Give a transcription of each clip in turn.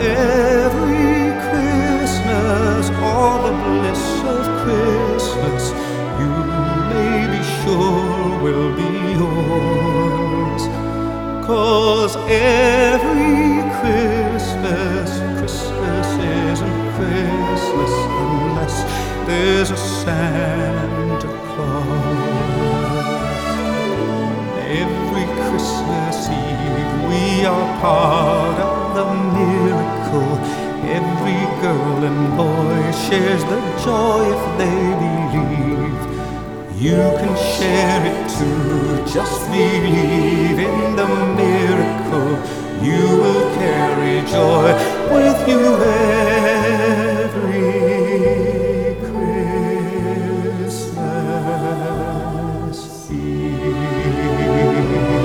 every Christmas, all the bliss of Christmas, you may be sure will be yours. 'Cause every Christmas, Christmas isn't Christmas unless there's a Santa Claus. Every Christmas Eve we are part of the miracle. Every girl and boy shares the joy if they believe. You can share it too, just believe in the miracle. You will carry joy with you every Christmas Eve.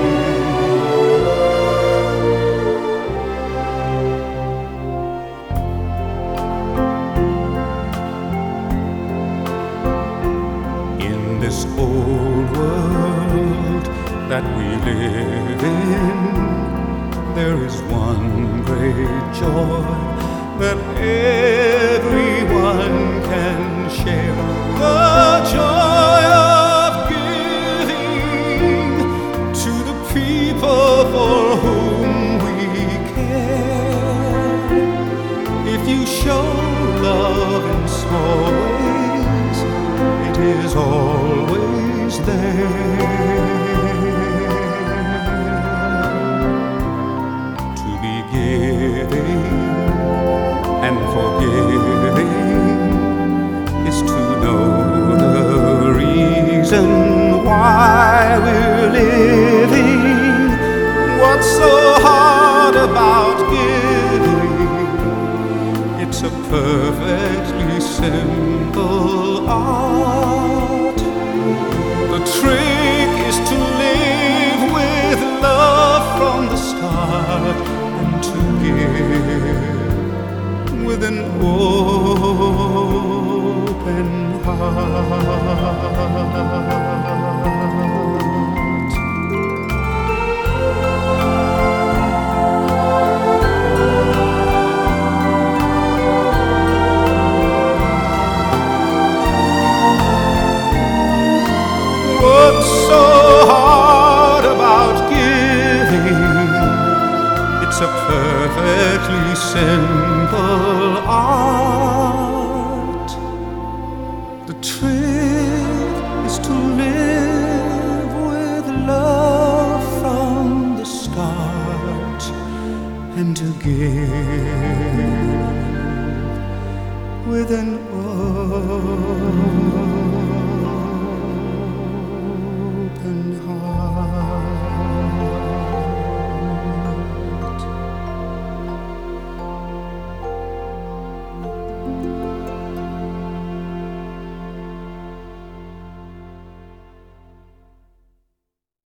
In this old world that we live in, there is one great joy that everyone can share. The joy of giving to the people for whom we care. If you show love in small ways, it is always there. Giving and forgiving is to know the reason why we're living. What's so hard about giving? It's a perfectly simple art. The trick is to live with love from the start, to give with an open heart. What's so hard about giving? It's a perfectly simple art. The trick is to live with love from the start, and to give with an